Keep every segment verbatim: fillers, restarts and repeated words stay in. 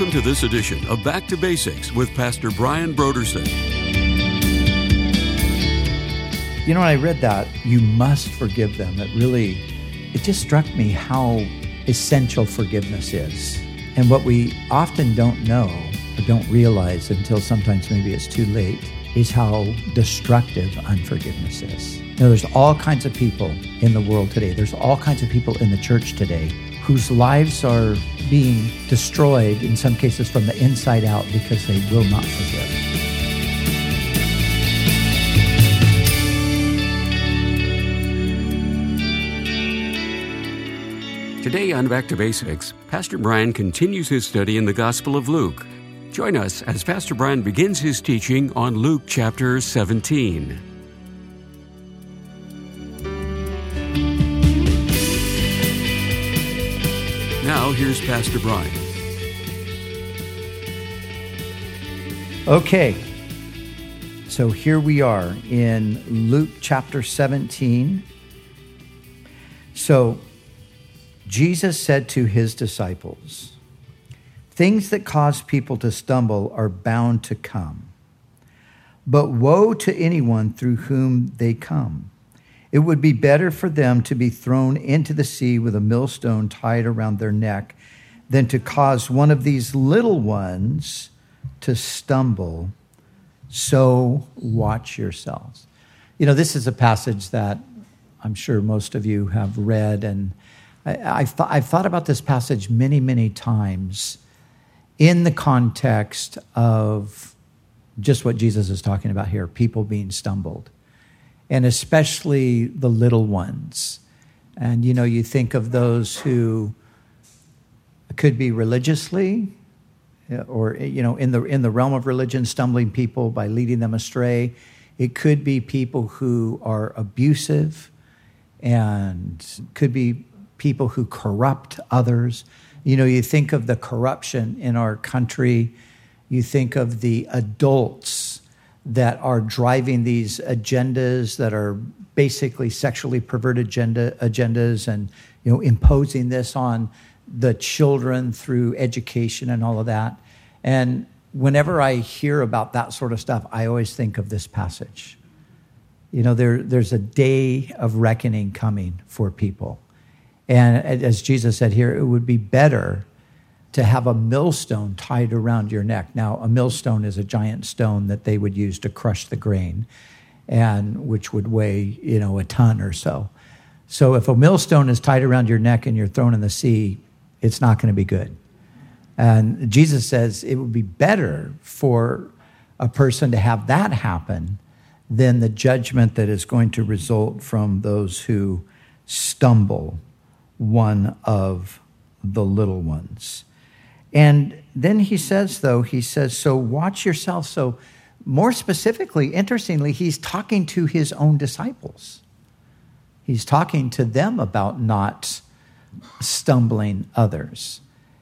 Welcome to this edition of Back to Basics with Pastor Brian Brodersen. You know, when I read that, you must forgive them. It really, it just struck me how essential forgiveness is. And what we often don't know or don't realize until sometimes maybe it's too late is how destructive unforgiveness is. You know, there's all kinds of people in the world today. There's all kinds of people in the church today whose lives are being destroyed, in some cases from the inside out, because they will not forgive. Today on Back to Basics, Pastor Brian continues his study in the Gospel of Luke. Join us as Pastor Brian begins his teaching on Luke chapter seventeen. Now, here's Pastor Brian. Okay, so here we are in Luke chapter seventeen. So, Jesus said to his disciples, "Things that cause people to stumble are bound to come, but woe to anyone through whom they come. It would be better for them to be thrown into the sea with a millstone tied around their neck than to cause one of these little ones to stumble. So watch yourselves." You know, this is a passage that I'm sure most of you have read, and I, I've, th- I've thought about this passage many, many times in the context of just what Jesus is talking about here, people being stumbled, and especially the little ones. And, you know, you think of those who could be religiously or, you know, in the in the realm of religion, stumbling people by leading them astray. It could be people who are abusive, and could be people who corrupt others. You know, you think of the corruption in our country. You think of the adults that are driving these agendas that are basically sexually perverted agenda, agendas and, you know, imposing this on the children through education and all of that. And whenever I hear about that sort of stuff, I always think of this passage. You know, there, there's a day of reckoning coming for people. And as Jesus said here, it would be better to have a millstone tied around your neck. Now, a millstone is a giant stone that they would use to crush the grain, and which would weigh, you know, a ton or so. So if a millstone is tied around your neck and you're thrown in the sea, it's not going to be good. And Jesus says it would be better for a person to have that happen than the judgment that is going to result from those who stumble one of the little ones. And then he says, though, he says, so watch yourself. So more specifically, interestingly, he's talking to his own disciples. He's talking to them about not stumbling others.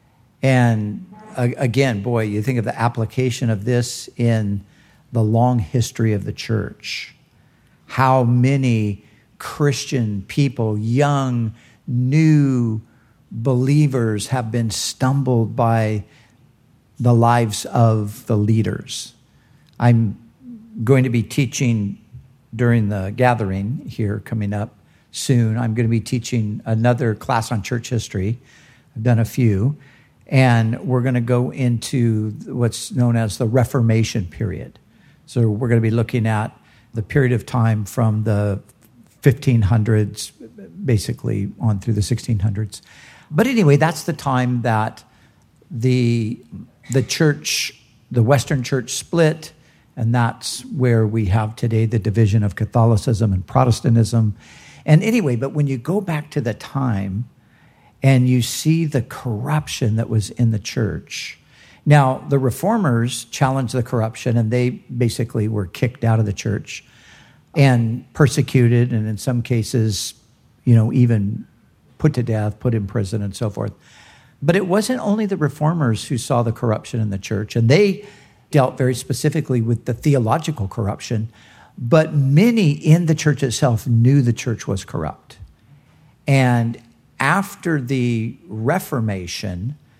And uh, again, boy, you think of the application of this in the long history of the church. How many Christian people, young, new believers, have been stumbled by the lives of the leaders. I'm going to be teaching during the gathering here coming up soon. I'm going to be teaching another class on church history. I've done a few. And we're going to go into what's known as the Reformation period. So we're going to be looking at the period of time from the fifteen hundreds, basically on through the sixteen hundreds. But anyway, that's the time that the the church, the Western church split, and that's where we have today the division of Catholicism and Protestantism. And anyway, but when you go back to the time and you see the corruption that was in the church. Now, the reformers challenged the corruption, and they basically were kicked out of the church and persecuted, and in some cases, you know, even put to death, put in prison, and so forth. But it wasn't only the reformers who saw the corruption in the church, and they dealt very specifically with the theological corruption, but many in the church itself knew the church was corrupt. And after the Reformation,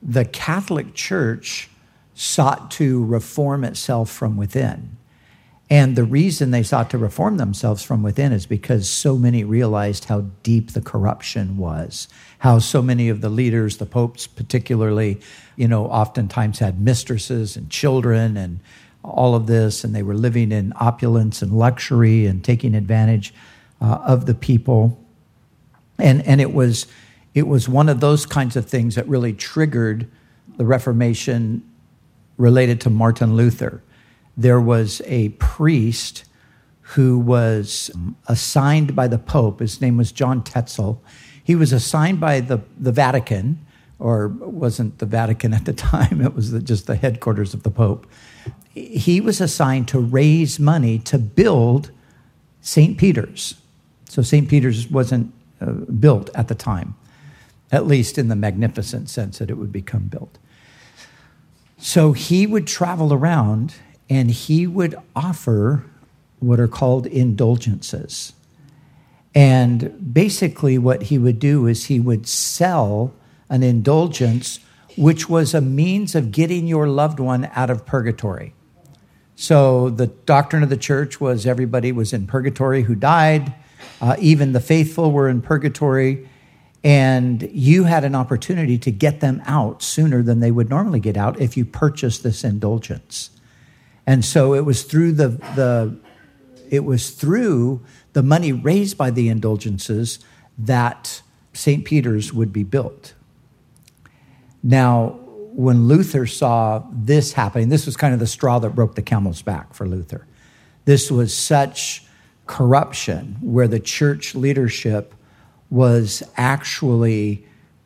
the Catholic Church sought to reform itself from within. And the reason they sought to reform themselves from within is because so many realized how deep the corruption was, how so many of the leaders, the popes particularly, you know, oftentimes had mistresses and children and all of this, and they were living in opulence and luxury and taking advantage uh, of the people. And and it was it was one of those kinds of things that really triggered the Reformation related to Martin Luther. There was a priest who was assigned by the Pope. His name was John Tetzel. He was assigned by the, the Vatican, or wasn't the Vatican at the time, it was the, just the headquarters of the Pope. He was assigned to raise money to build Saint Peter's. So Saint Peter's wasn't uh, built at the time, at least in the magnificent sense that it would become built. So he would travel around and he would offer what are called indulgences. And basically what he would do is he would sell an indulgence, which was a means of getting your loved one out of purgatory. So the doctrine of the church was everybody was in purgatory who died. Uh, even the faithful were in purgatory. And you had an opportunity to get them out sooner than they would normally get out if you purchased this indulgence. And so it was through the, the it was through the money raised by the indulgences that Saint Peter's would be built. Now, when Luther saw this happening, this was kind of the straw that broke the camel's back for Luther. This was such corruption where the church leadership was actually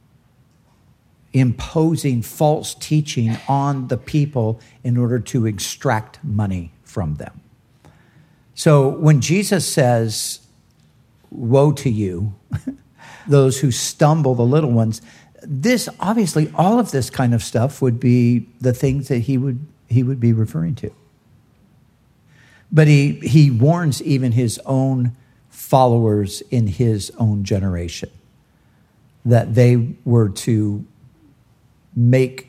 imposing false teaching on the people in order to extract money from them. So when Jesus says, woe to you, those who stumble, the little ones, this, obviously, all of this kind of stuff would be the things that he would he would be referring to. But he he warns even his own followers in his own generation that they were to make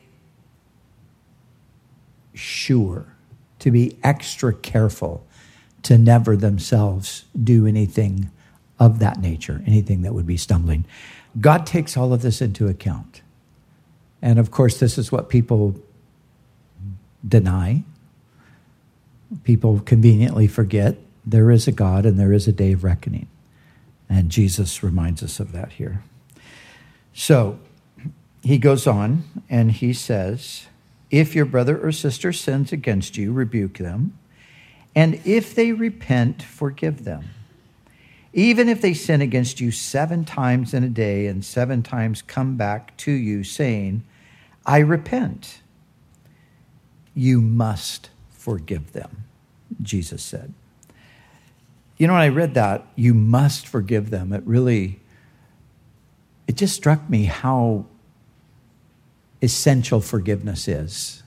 sure, to be extra careful to never themselves do anything of that nature, anything that would be stumbling. God takes all of this into account. And of course, this is what people deny. People conveniently forget there is a God and there is a day of reckoning. And Jesus reminds us of that here. So he goes on and he says, if your brother or sister sins against you, rebuke them. And if they repent, forgive them. Even if they sin against you seven times in a day and seven times come back to you saying, I repent, you must forgive them, Jesus said. You know, when I read that, you must forgive them, it really, it just struck me how essential forgiveness is.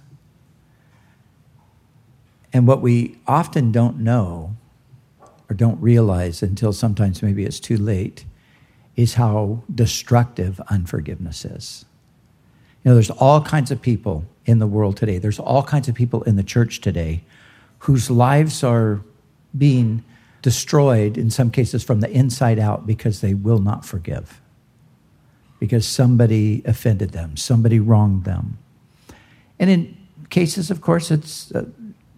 And what we often don't know or don't realize until sometimes maybe it's too late is how destructive unforgiveness is. You know, there's all kinds of people in the world today. There's all kinds of people in the church today whose lives are being destroyed, in some cases from the inside out, because they will not forgive. Because somebody offended them, somebody wronged them. And in cases, of course, it's uh,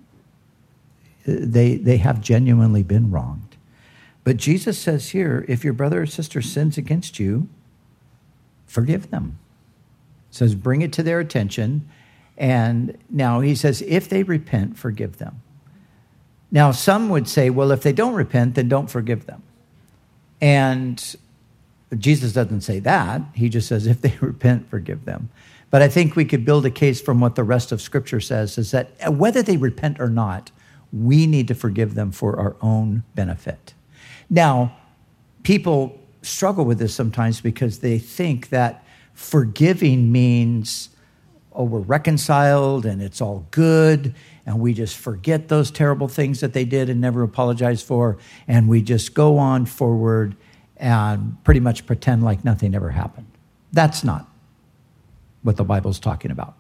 they they have genuinely been wronged. But Jesus says here, if your brother or sister sins against you, forgive them. He says, bring it to their attention. And now he says, if they repent, forgive them. Now, some would say, well, if they don't repent, then don't forgive them. And Jesus doesn't say that. He just says, if they repent, forgive them. But I think we could build a case from what the rest of Scripture says, is that whether they repent or not, we need to forgive them for our own benefit. Now, people struggle with this sometimes because they think that forgiving means, oh, we're reconciled and it's all good, and we just forget those terrible things that they did and never apologize for, and we just go on forward and pretty much pretend like nothing ever happened. That's not what the Bible's talking about.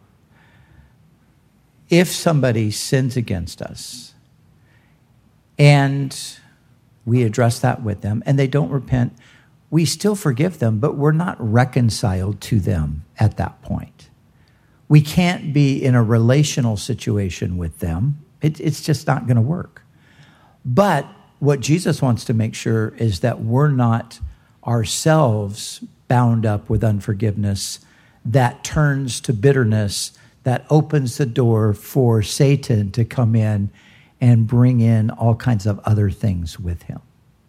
If somebody sins against us and we address that with them and they don't repent, we still forgive them, but we're not reconciled to them at that point. We can't be in a relational situation with them. It, it's just not going to work. But what Jesus wants to make sure is that we're not ourselves bound up with unforgiveness that turns to bitterness, that opens the door for Satan to come in and bring in all kinds of other things with him.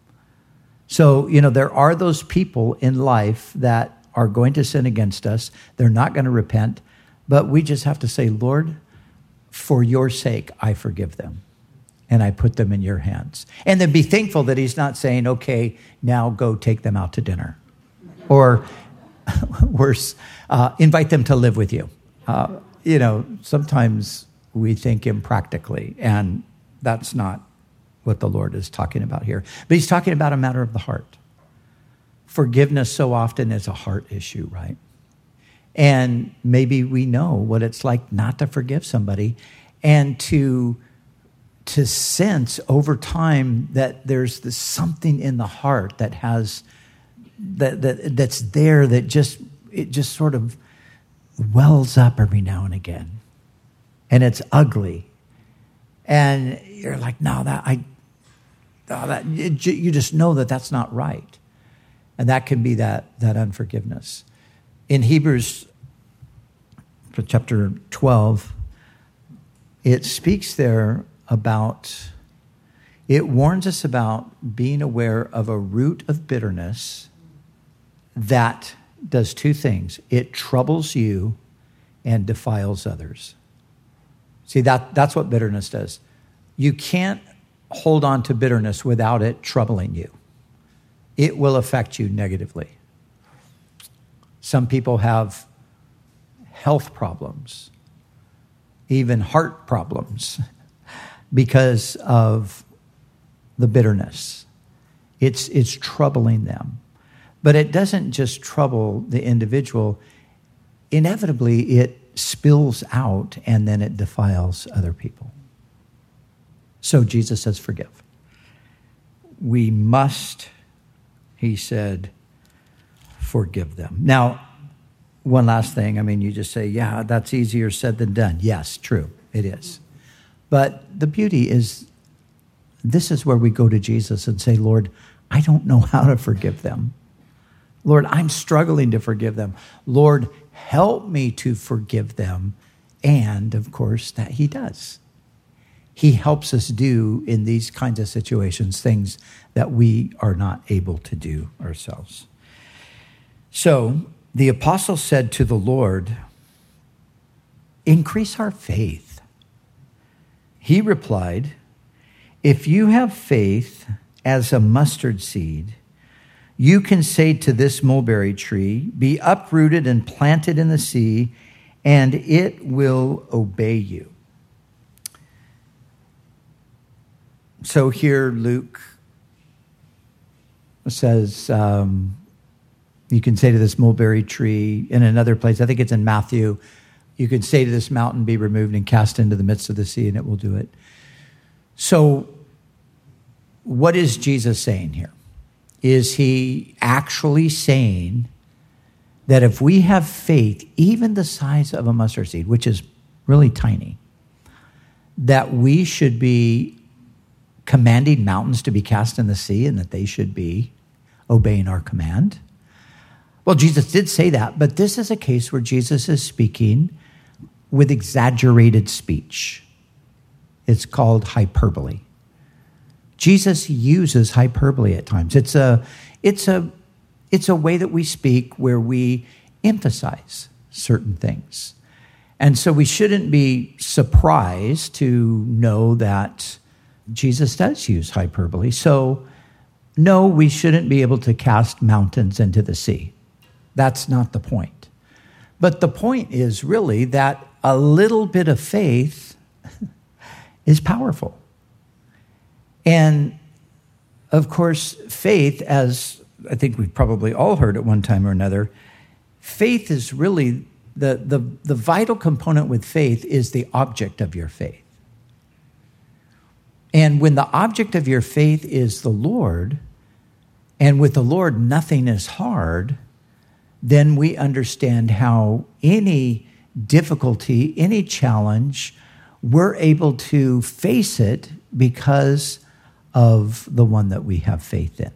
So, you know, there are those people in life that are going to sin against us. They're not going to repent, but we just have to say, Lord, for your sake, I forgive them. And I put them in your hands. And then be thankful that he's not saying, okay, now go take them out to dinner. Or worse, uh, invite them to live with you. Uh, you know, sometimes we think impractically, and that's not what the Lord is talking about here. But he's talking about a matter of the heart. Forgiveness so often is a heart issue, right? And maybe we know what it's like not to forgive somebody and to to sense over time that there's this something in the heart that has that, that that's there that just it just sort of wells up every now and again, and it's ugly, and you're like, no, that I, oh, that it, you just know that that's not right, and that can be that that unforgiveness. In Hebrews chapter twelve, it speaks there about, it warns us about being aware of a root of bitterness that does two things. It troubles you and defiles others. See, that, that's what bitterness does. You can't hold on to bitterness without it troubling you. It will affect you negatively. Some people have health problems, even heart problems, because of the bitterness. It's, it's troubling them. But it doesn't just trouble the individual. Inevitably, it spills out and then it defiles other people. So Jesus says, forgive. We must, he said, forgive them. Now, one last thing. I mean, you just say, yeah, that's easier said than done. Yes, true, it is. But the beauty is, this is where we go to Jesus and say, Lord, I don't know how to forgive them. Lord, I'm struggling to forgive them. Lord, help me to forgive them. And, of course, that he does. He helps us do, in these kinds of situations, things that we are not able to do ourselves. So, the apostle said to the Lord, increase our faith. He replied, if you have faith as a mustard seed, you can say to this mulberry tree, be uprooted and planted in the sea, and it will obey you. So here Luke says, um, you can say to this mulberry tree. In another place, I think it's in Matthew, you can say to this mountain, be removed and cast into the midst of the sea, and it will do it. So what is Jesus saying here? Is he actually saying that if we have faith, even the size of a mustard seed, which is really tiny, that we should be commanding mountains to be cast in the sea and that they should be obeying our command? Well, Jesus did say that, but this is a case where Jesus is speaking with exaggerated speech. It's called hyperbole. Jesus uses hyperbole at times. It's a, it's a, it's a way that we speak where we emphasize certain things. And so we shouldn't be surprised to know that Jesus does use hyperbole. So no, we shouldn't be able to cast mountains into the sea. That's not the point. But the point is really that a little bit of faith is powerful. And of course, faith, as I think we've probably all heard at one time or another, faith is really the, the, the vital component with faith is the object of your faith. And when the object of your faith is the Lord, and with the Lord nothing is hard, then we understand how any difficulty, any challenge, we're able to face it because of the one that we have faith in.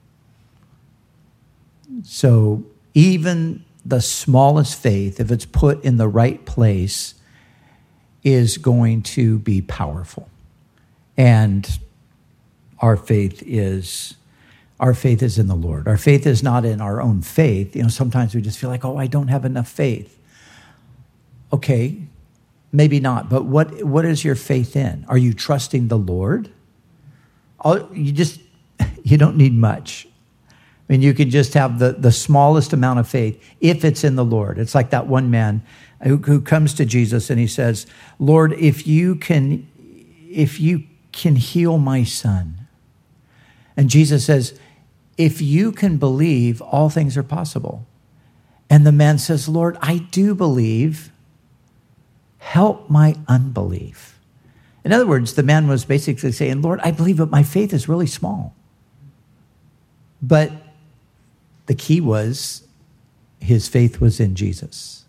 So even the smallest faith, if it's put in the right place, is going to be powerful. And our faith is our faith is in the Lord. Our faith is not in our own faith. You know, sometimes we just feel like, oh, I don't have enough faith. Okay, maybe not, but what what is your faith in? Are you trusting the Lord? All, you just you don't need much. I mean, you can just have the, the smallest amount of faith if it's in the Lord. It's like that one man who, who comes to Jesus and he says, Lord, if you can, if you can heal my son. And Jesus says, if you can believe, all things are possible. And the man says, Lord, I do believe. Help my unbelief. In other words, the man was basically saying, Lord, I believe, but my faith is really small. But the key was his faith was in Jesus.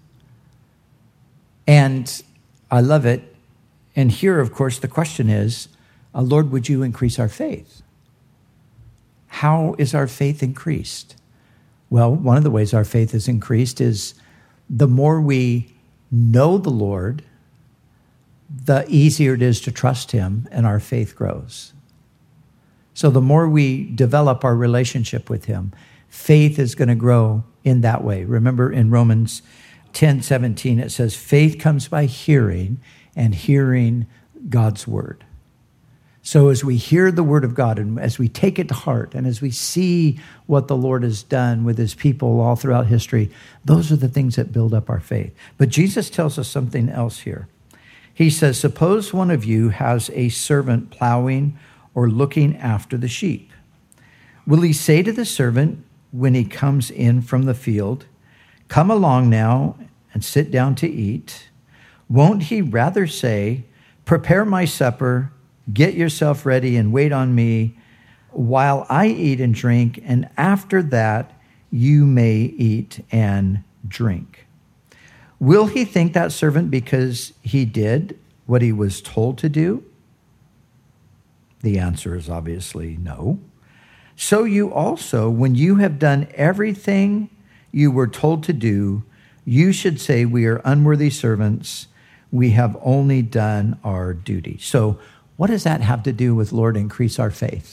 And I love it. And here, of course, the question is, uh, Lord, would you increase our faith? How is our faith increased? Well, one of the ways our faith is increased is the more we know the Lord, the easier it is to trust him, and our faith grows. So the more we develop our relationship with him, faith is going to grow in that way. Remember in Romans ten seventeen, it says, faith comes by hearing, and hearing God's word. So as we hear the word of God, and as we take it to heart, and as we see what the Lord has done with his people all throughout history, those are the things that build up our faith. But Jesus tells us something else here. He says, suppose one of you has a servant plowing or looking after the sheep. Will he say to the servant when he comes in from the field, come along now and sit down to eat? Won't he rather say, prepare my supper, get yourself ready and wait on me while I eat and drink, and after that you may eat and drink? Will he thank that servant because he did what he was told to do? The answer is obviously no. So you also, when you have done everything you were told to do, you should say, we are unworthy servants. We have only done our duty. So what does that have to do with, Lord, increase our faith?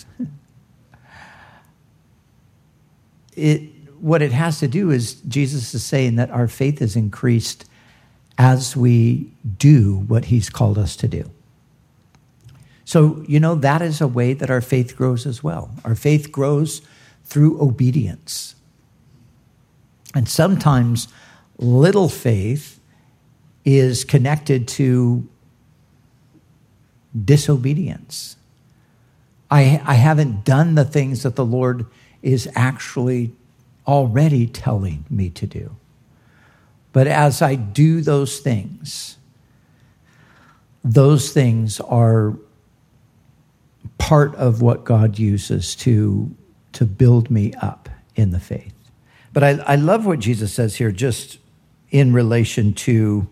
It, what it has to do is Jesus is saying that our faith is increased as we do what he's called us to do. So, you know, that is a way that our faith grows as well. Our faith grows through obedience. And sometimes little faith is connected to disobedience. I, I haven't done the things that the Lord is actually already telling me to do. But as I do those things, those things are part of what God uses to, to build me up in the faith. But I, I love what Jesus says here just in relation to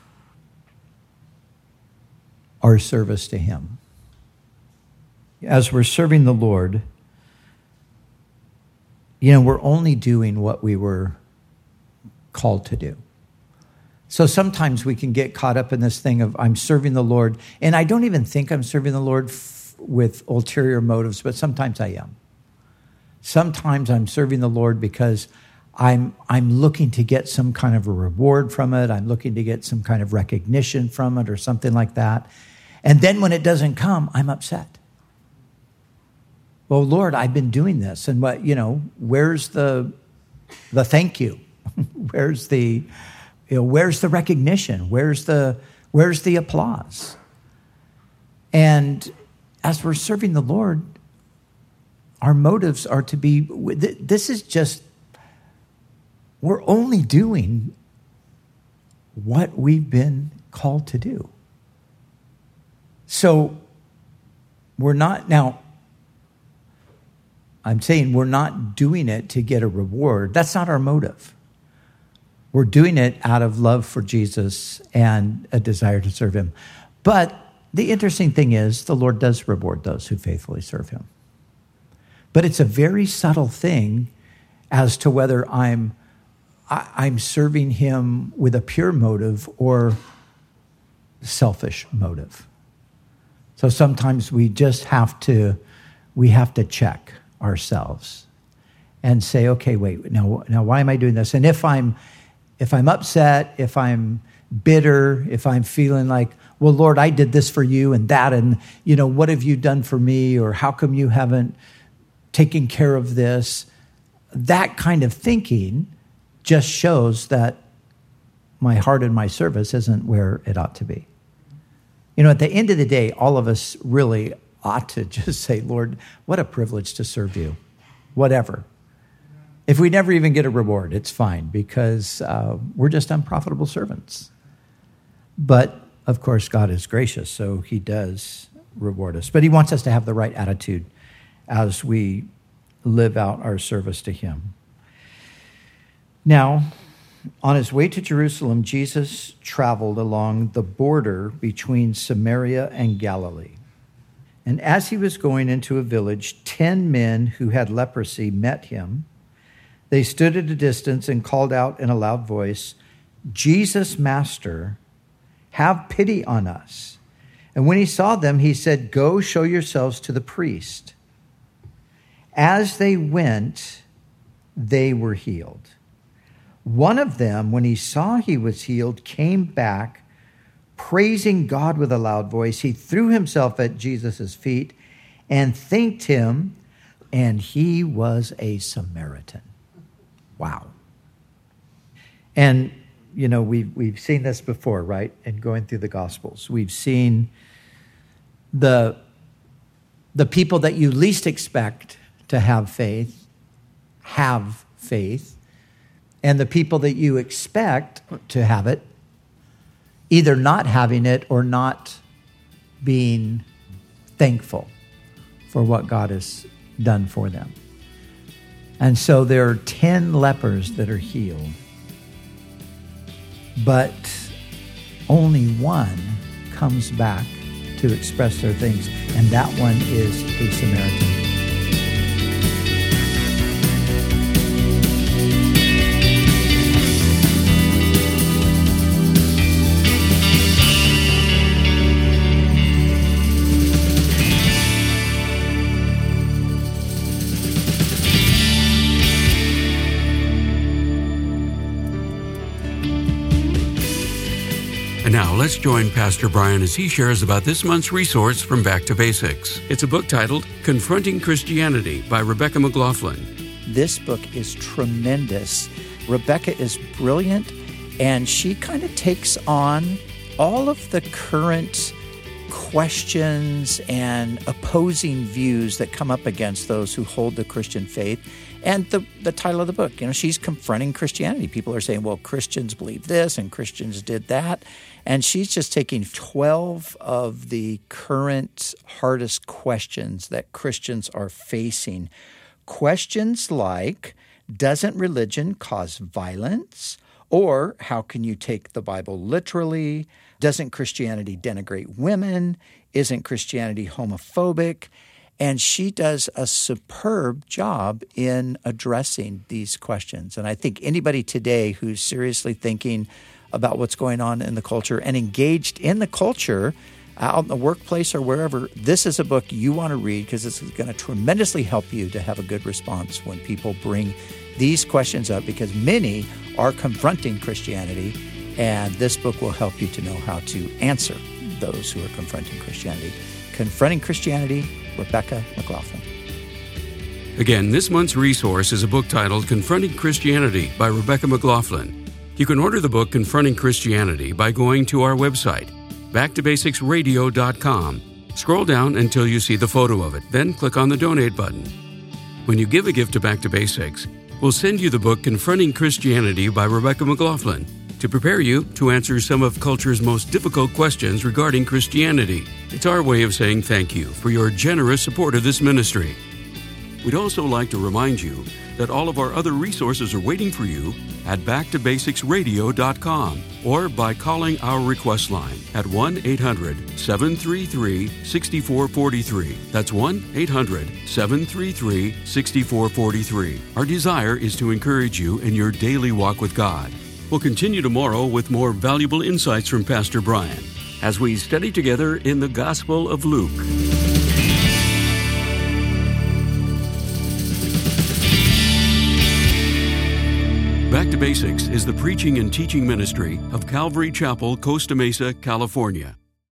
our service to him. As we're serving the Lord, you know, we're only doing what we were called to do. So sometimes we can get caught up in this thing of I'm serving the Lord, and I don't even think I'm serving the Lord f- with ulterior motives, but sometimes I am. Sometimes I'm serving the Lord because I'm I'm looking to get some kind of a reward from it. I'm looking to get some kind of recognition from it or something like that. And then when it doesn't come, I'm upset. Well, Lord, I've been doing this, and what, you know, where's the the thank you? Where's the you know, where's the recognition? Where's the where's the applause? And as we're serving the Lord, our motives are to be, this is just, we're only doing what we've been called to do. So we're not, now, I'm saying we're not doing it to get a reward. That's not our motive. We're doing it out of love for Jesus and a desire to serve him. But the interesting thing is the Lord does reward those who faithfully serve him. But it's a very subtle thing as to whether I'm I'm serving him with a pure motive or selfish motive. So sometimes we just have to we have to check ourselves and say, okay, wait, now now why am I doing this? And if I'm if I'm upset, if I'm bitter, if I'm feeling like, well, Lord, I did this for you and that, and you know, what have you done for me? Or how come you haven't taken care of this? That kind of thinking just shows that my heart and my service isn't where it ought to be. You know, at the end of the day, all of us really ought to just say, Lord, what a privilege to serve you, whatever. If we never even get a reward, it's fine, because uh, we're just unprofitable servants. But, of course, God is gracious, so he does reward us. But he wants us to have the right attitude as we live out our service to him. Now, on his way to Jerusalem, Jesus traveled along the border between Samaria and Galilee. And as he was going into a village, ten men who had leprosy met him. They stood at a distance and called out in a loud voice, "Jesus, Master, have pity on us." And when he saw them, he said, "Go show yourselves to the priest." As they went, they were healed. One of them, when he saw he was healed, came back, praising God with a loud voice. He threw himself at Jesus' feet and thanked him, and he was a Samaritan. Wow. And, you know, we've, we've seen this before, right? And going through the Gospels, we've seen the, the people that you least expect to have faith, have faith, and the people that you expect to have it, either not having it or not being thankful for what God has done for them. And so there are ten lepers that are healed, but only one comes back to express their things, and that one is a Samaritan. And now let's join Pastor Brian as he shares about this month's resource from Back to Basics. It's a book titled Confronting Christianity by Rebecca McLaughlin. This book is tremendous. Rebecca is brilliant, and she kind of takes on all of the current questions and opposing views that come up against those who hold the Christian faith. And the, the title of the book, you know, she's confronting Christianity. People are saying, well, Christians believe this and Christians did that. And she's just taking twelve of the current hardest questions that Christians are facing. Questions like, doesn't religion cause violence? Or how can you take the Bible literally? Doesn't Christianity denigrate women? Isn't Christianity homophobic? And she does a superb job in addressing these questions. And I think anybody today who's seriously thinking about what's going on in the culture and engaged in the culture out in the workplace or wherever, this is a book you want to read, because it's going to tremendously help you to have a good response when people bring these questions up, because many are confronting Christianity, and this book will help you to know how to answer those who are confronting Christianity. Confronting Christianity, Rebecca McLaughlin. Again, this month's resource is a book titled Confronting Christianity by Rebecca McLaughlin. You can order the book Confronting Christianity by going to our website, back to basics radio dot com. Scroll down until you see the photo of it, then click on the donate button. When you give a gift to Back to Basics, we'll send you the book Confronting Christianity by Rebecca McLaughlin. to prepare you to answer some of culture's most difficult questions regarding Christianity. It's our way of saying thank you for your generous support of this ministry. We'd also like to remind you that all of our other resources are waiting for you at back to basics radio dot com or by calling our request line at one eight hundred seven three three six four four three. That's one eight hundred seven three three six four four three. Our desire is to encourage you in your daily walk with God. We'll continue tomorrow with more valuable insights from Pastor Brian as we study together in the Gospel of Luke. Back to Basics is the preaching and teaching ministry of Calvary Chapel, Costa Mesa, California.